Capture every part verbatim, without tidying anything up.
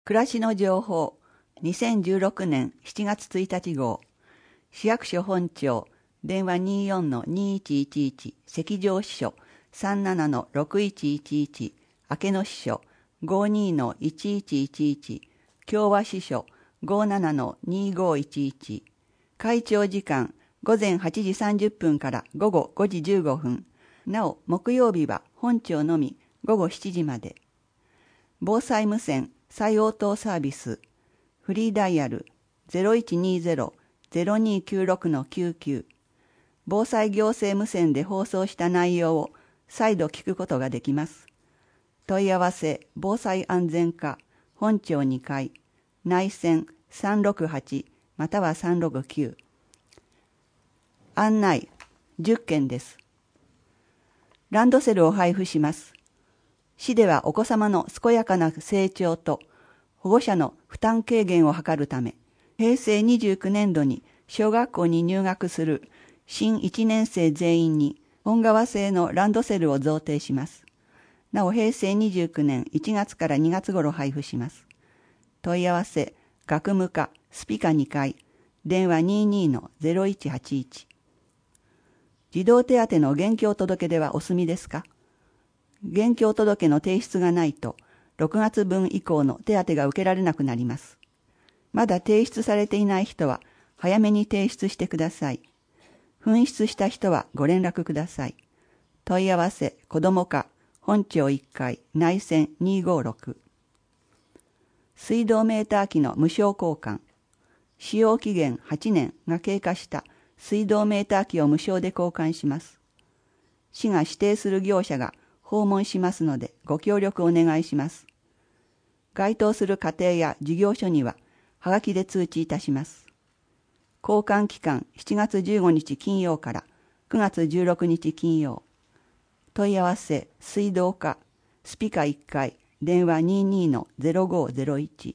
暮らしの情報にせんじゅうろくねんしちがつついたち号市役所本庁電話 にじゅうよんのにいちいちいち 赤条支所 さんじゅうななのろくいちいちいち 明野支所 ごじゅうにのいちいちいちいち 共和支所 ごじゅうななのにごいちいち会長時間午前はちじさんじゅっぷんから午後ごじじゅうごふん。なお木曜日は本庁のみ午後しちじまで。防災無線再応答サービスフリーダイヤル ゼロいちにゼロ ゼロにきゅうろく きゅうきゅう 防災行政無線で放送した内容を再度聞くことができます。問い合わせ防災安全課本庁にかい内線さんろくはちまたはさんろくきゅう。案内じゅっけんです。ランドセルを配布します。市ではお子様の健やかな成長と保護者の負担軽減を図るため、へいせいにじゅうきゅうねんどに小学校に入学する新いちねんせい全員に本革製のランドセルを贈呈します。なおへいせいにじゅうきゅうねんいちがつからにがつ頃配布します。問い合わせ学務課スピカにかい電話 にじゅうにのゼロいちはちいち。児童手当の現況届出はお済みですか？現況届の提出がないとろくがつぶん以降の手当が受けられなくなります。まだ提出されていない人は早めに提出してください。紛失した人はご連絡ください。問い合わせ子ども課本庁いっかい内線にごろく。水道メーター機の無償交換。使用期限はちねんが経過した水道メーター機を無償で交換します。市が指定する業者が訪問しますのでご協力お願いします。該当する家庭や事業所にははがきで通知いたします。交換期間しちがつじゅうごにち金曜からくがつじゅうろくにち金曜。問い合わせ水道課スピカいっかい電話 にじゅうにのゼロごゼロいち。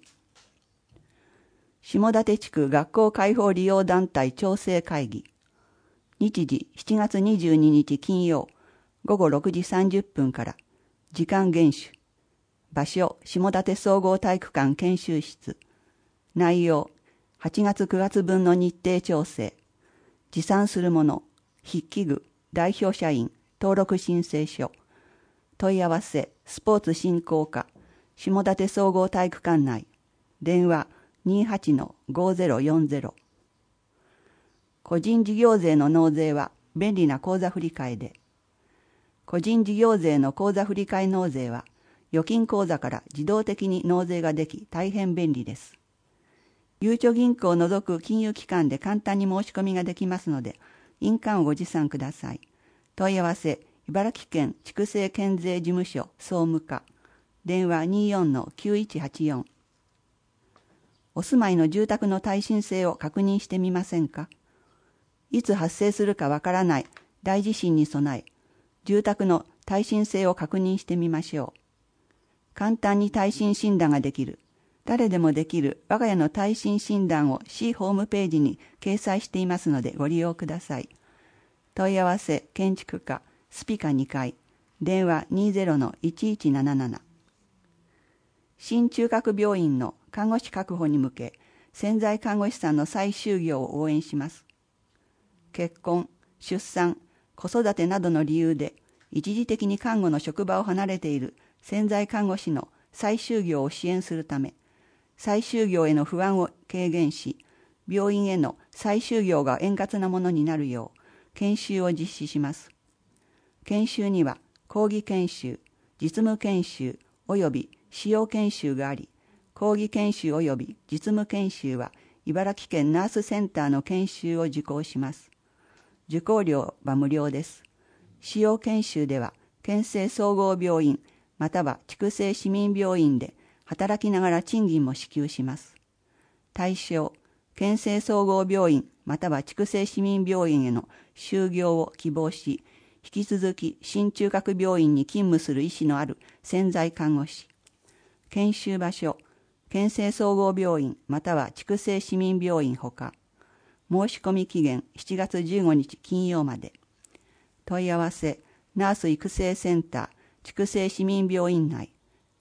下館地区学校開放利用団体調整会議。日時しちがつにじゅうににち金曜ごごろくじさんじゅっぷんから時間厳守。場所下館総合体育館研修室。内容はちがつくがつぶんの日程調整。持参するもの筆記具代表社員登録申請書。問い合わせスポーツ振興課下館総合体育館内電話 にじゅうはちのごゼロよんゼロ。個人事業税の納税は便利な口座振替で。個人事業税の口座振替納税は預金口座から自動的に納税ができ大変便利です。ゆうちょ銀行を除く金融機関で簡単に申し込みができますので印鑑をご持参ください。問い合わせ茨城県畜生県税事務所総務課電話 にじゅうよんのきゅういちはちよん。お住まいの住宅の耐震性を確認してみませんか？いつ発生するかわからない大地震に備え、住宅の耐震性を確認してみましょう。簡単に耐震診断ができる、誰でもできる我が家の耐震診断を市ホームページに掲載していますのでご利用ください。問い合わせ建築課スピカにかい電話 にじゅうのいちいちなななな。新中核病院の看護師確保に向け潜在看護師さんの再就業を応援します。結婚、出産、子育てなどの理由で一時的に看護の職場を離れている潜在看護師の再就業を支援するため、再就業への不安を軽減し、病院への再就業が円滑なものになるよう研修を実施します。研修には講義研修、実務研修及び使用研修があり、講義研修及び実務研修は茨城県ナースセンターの研修を受講します。受講料は無料です。使用研修では県政総合病院または畜生市民病院で働きながら賃金も支給します。対象、県政総合病院または畜生市民病院への就業を希望し、引き続き新中核病院に勤務する意思のある潜在看護師。研修場所、県政総合病院または畜生市民病院ほか、申し込み期限しちがつじゅうごにち金曜まで。問い合わせナース育成センター畜生市民病院内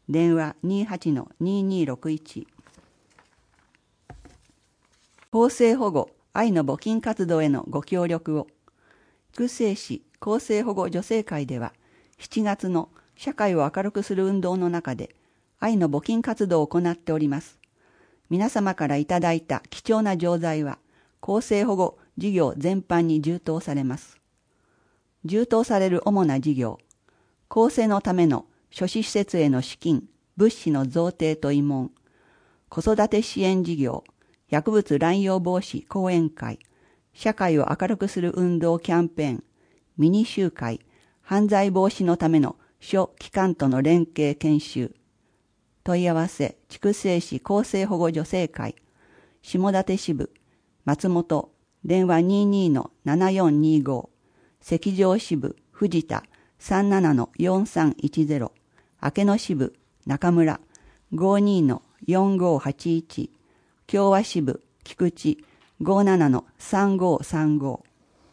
電話 にーはちのにーにーろくいち。厚生保護愛の募金活動へのご協力を。筑西市厚生保護女性会ではしちがつの社会を明るくする運動の中で愛の募金活動を行っております。皆様からいただいた貴重な錠剤は厚生保護事業全般に充当されます。充当される主な事業、更生のための諸子施設への資金、物資の贈呈と慰問、子育て支援事業、薬物乱用防止講演会、社会を明るくする運動キャンペーン、ミニ集会、犯罪防止のための諸機関との連携研修、問い合わせ、筑西市厚生保護女性会、下館支部、松本、電話 にーにーのななよんにーご、赤城支部、藤田、さんななのよんさんいちゼロ、明野支部、中村、ごにーのよんごはちいち、共和支部、菊池、ごななのさんごさんご。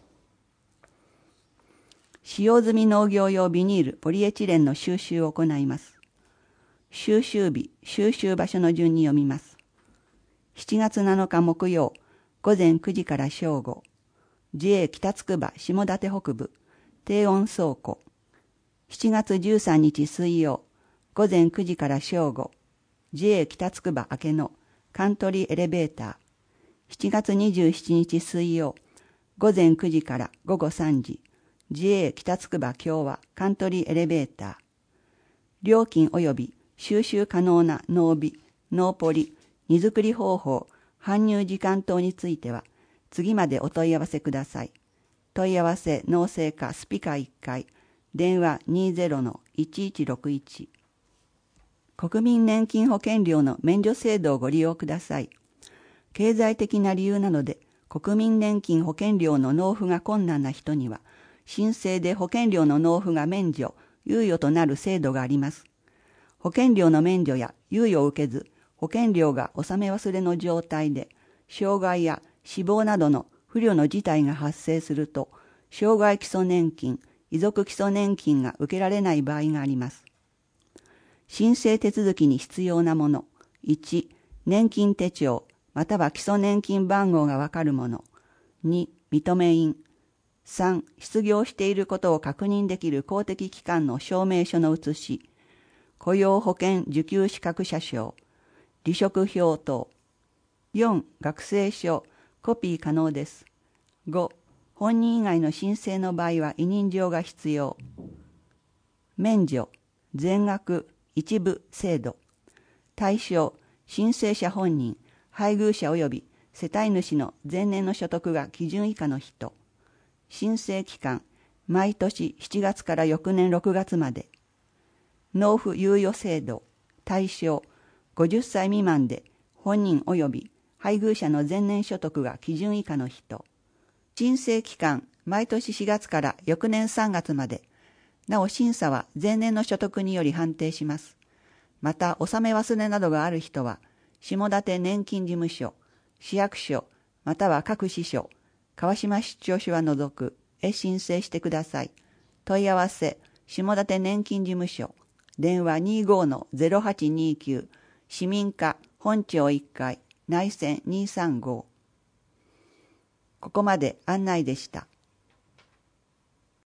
使用済み農業用ビニール、ポリエチレンの収集を行います。収集日、収集場所の順に読みます。しちがつなのか木曜、午前くじから正午、自営北つくば下館北部、低温倉庫。しちがつじゅうさんにち水曜、午前くじから正午、自営北つくば明野、カントリーエレベーター。しちがつにじゅうしちにち水曜、午前くじから午後さんじ、自営北つくば共和カントリーエレベーター。料金及び収集可能な農備、農ポリ、荷造り方法、搬入時間等については、次までお問い合わせください。問い合わせ農政課スピカいっかい、電話 にーぜろのいちいちろくいち。国民年金保険料の免除制度をご利用ください。経済的な理由などで国民年金保険料の納付が困難な人には、申請で保険料の納付が免除、猶予となる制度があります。保険料の免除や猶予を受けず、保険料が納め忘れの状態で、障害や死亡などの不慮の事態が発生すると、障害基礎年金、遺族基礎年金が受けられない場合があります。申請手続きに必要なもの、いち、年金手帳、または基礎年金番号がわかるもの、に、認め印、さん、失業していることを確認できる公的機関の証明書の写し、雇用保険受給資格者証、離職票等。よん、学生証、コピー可能です。ご、本人以外の申請の場合は委任状が必要。免除、全額、一部制度。対象、申請者本人、配偶者及び世帯主の前年の所得が基準以下の人。申請期間、毎年しちがつから翌年ろくがつまで。納付猶予制度。対象、ごじゅっさい未満で本人及び配偶者の前年所得が基準以下の人。申請期間、毎年しがつから翌年さんがつまで。なお審査は前年の所得により判定します。また、納め忘れなどがある人は、下館年金事務所、市役所、または各支所、川島出張所は除くへ申請してください。問い合わせ、下館年金事務所、電話 にーごのゼロはちにーきゅう、市民課本庁いっかい、内線にーさんご。ここまで案内でした。